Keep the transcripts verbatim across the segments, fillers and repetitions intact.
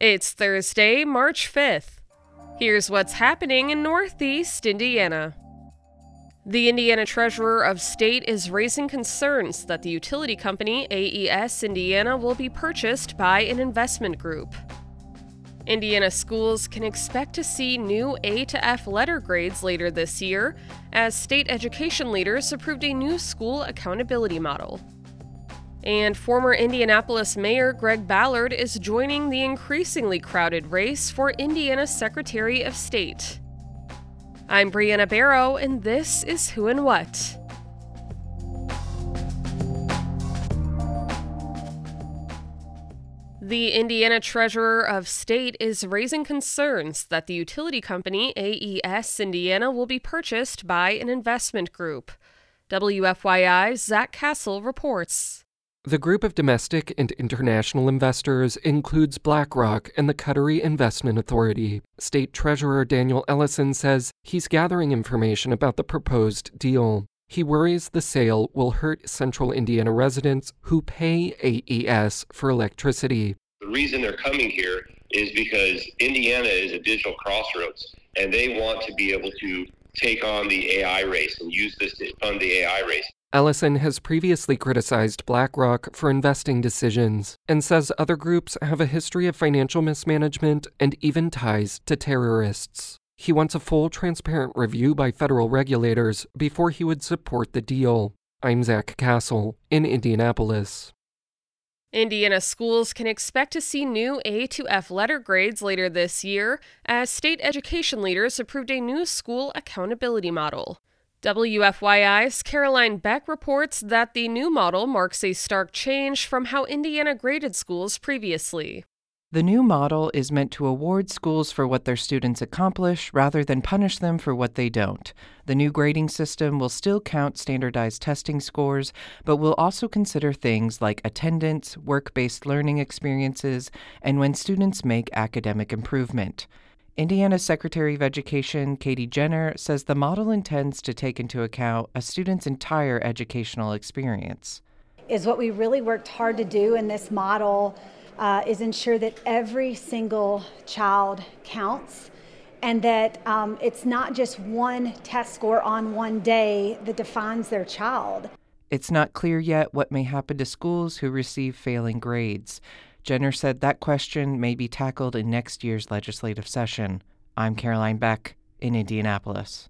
It's Thursday, March fifth. Here's what's happening in Northeast Indiana. The Indiana Treasurer of State is raising concerns that the utility company A E S Indiana will be purchased by an investment group. Indiana schools can expect to see new A to F letter grades later this year, as state education leaders approved a new school accountability model. And former Indianapolis Mayor Greg Ballard is joining the increasingly crowded race for Indiana's Secretary of State. I'm Brianna Barrow, and this is Who and What. The Indiana Treasurer of State is raising concerns that the utility company A E S Indiana will be purchased by an investment group. W F Y I's Zach Castle reports. The group of domestic and international investors includes BlackRock and the Qatari Investment Authority. State Treasurer Daniel Ellison says he's gathering information about the proposed deal. He worries the sale will hurt central Indiana residents who pay A E S for electricity. The reason they're coming here is because Indiana is a digital crossroads, and they want to be able to take on the A I race and use this to fund the A I race. Ellison has previously criticized BlackRock for investing decisions and says other groups have a history of financial mismanagement and even ties to terrorists. He wants a full, transparent review by federal regulators before he would support the deal. I'm Zach Castle in Indianapolis. Indiana schools can expect to see new A to F letter grades later this year, as state education leaders approved a new school accountability model. W F Y I's Caroline Beck reports that the new model marks a stark change from how Indiana graded schools previously. The new model is meant to award schools for what their students accomplish rather than punish them for what they don't. The new grading system will still count standardized testing scores, but will also consider things like attendance, work-based learning experiences, and when students make academic improvement. Indiana's Secretary of Education, Katie Jenner, says the model intends to take into account a student's entire educational experience. Is what we really worked hard to do in this model uh, is ensure that every single child counts, and that um, it's not just one test score on one day that defines their child. It's not clear yet what may happen to schools who receive failing grades. Jenner said that question may be tackled in next year's legislative session. I'm Caroline Beck in Indianapolis.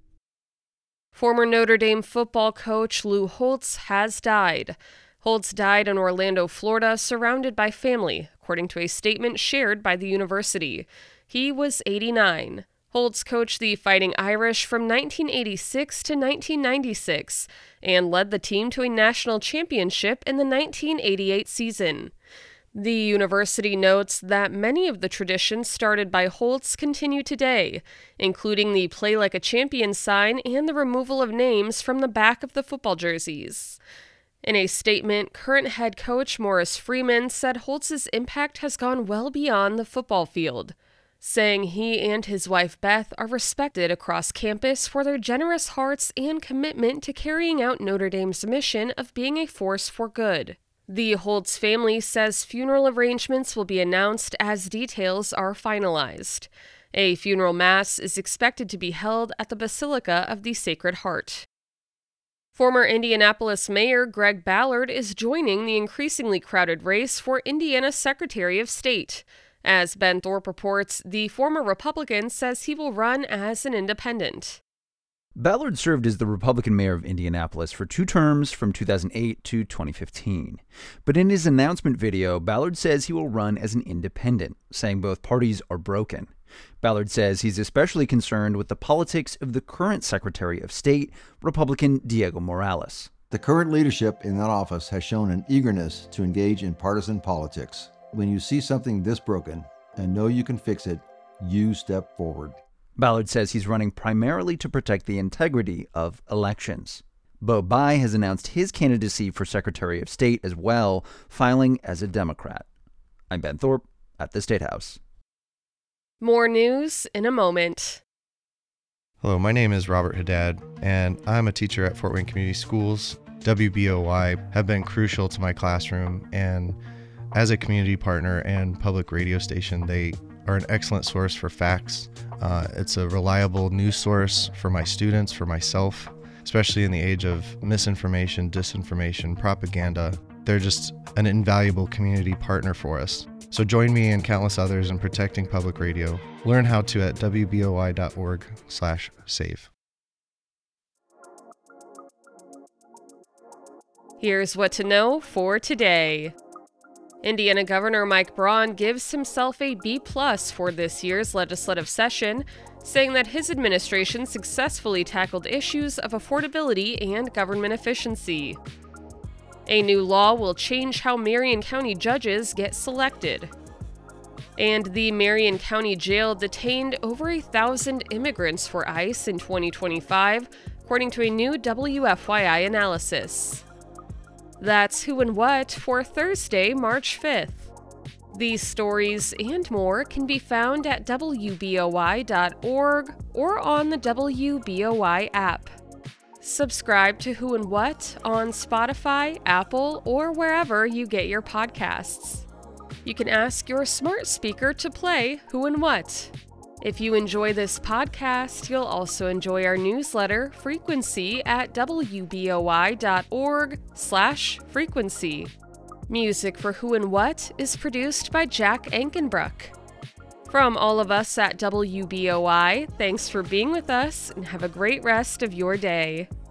Former Notre Dame football coach Lou Holtz has died. Holtz died in Orlando, Florida, surrounded by family, according to a statement shared by the university. He was eighty-nine. Holtz coached the Fighting Irish from nineteen eighty-six to nineteen ninety-six and led the team to a national championship in the nineteen eighty-eight season. The university notes that many of the traditions started by Holtz continue today, including the Play Like a Champion sign and the removal of names from the back of the football jerseys. In a statement, current head coach Morris Freeman said Holtz's impact has gone well beyond the football field, saying he and his wife Beth are respected across campus for their generous hearts and commitment to carrying out Notre Dame's mission of being a force for good. The Holtz family says funeral arrangements will be announced as details are finalized. A funeral mass is expected to be held at the Basilica of the Sacred Heart. Former Indianapolis Mayor Greg Ballard is joining the increasingly crowded race for Indiana's Secretary of State. As Ben Thorpe reports, the former Republican says he will run as an independent. Ballard served as the Republican mayor of Indianapolis for two terms from two thousand eight to twenty fifteen. But in his announcement video, Ballard says he will run as an independent, saying both parties are broken. Ballard says he's especially concerned with the politics of the current Secretary of State, Republican Diego Morales. The current leadership in that office has shown an eagerness to engage in partisan politics. When you see something this broken and know you can fix it, you step forward. Ballard says he's running primarily to protect the integrity of elections. Bo Bai has announced his candidacy for Secretary of State as well, filing as a Democrat. I'm Ben Thorpe at the State House. More news in a moment. Hello, my name is Robert Haddad, and I'm a teacher at Fort Wayne Community Schools. W B O Y have been crucial to my classroom, and As a community partner and public radio station, they are an excellent source for facts. Uh, it's a reliable news source for my students, for myself, especially in the age of misinformation, disinformation, propaganda. They're just an invaluable community partner for us. So join me and countless others in protecting public radio. Learn how to at w b o i dot org slash save. Here's what to know for today. Indiana Governor Mike Braun gives himself a B plus for this year's legislative session, saying that his administration successfully tackled issues of affordability and government efficiency. A new law will change how Marion County judges get selected. And the Marion County Jail detained over a thousand immigrants for ICE in twenty twenty-five, according to a new W F Y I analysis. That's Who and What for Thursday, March fifth. These stories and more can be found at w b o i dot org or on the W B O I app. Subscribe to Who and What on Spotify, Apple, or wherever you get your podcasts. You can ask your smart speaker to play Who and What. If you enjoy this podcast, you'll also enjoy our newsletter, Frequency, at w b o i dot org slash frequency. Music for Who and What is produced by Jack Ankenbrook. From all of us at W B O I, thanks for being with us and have a great rest of your day.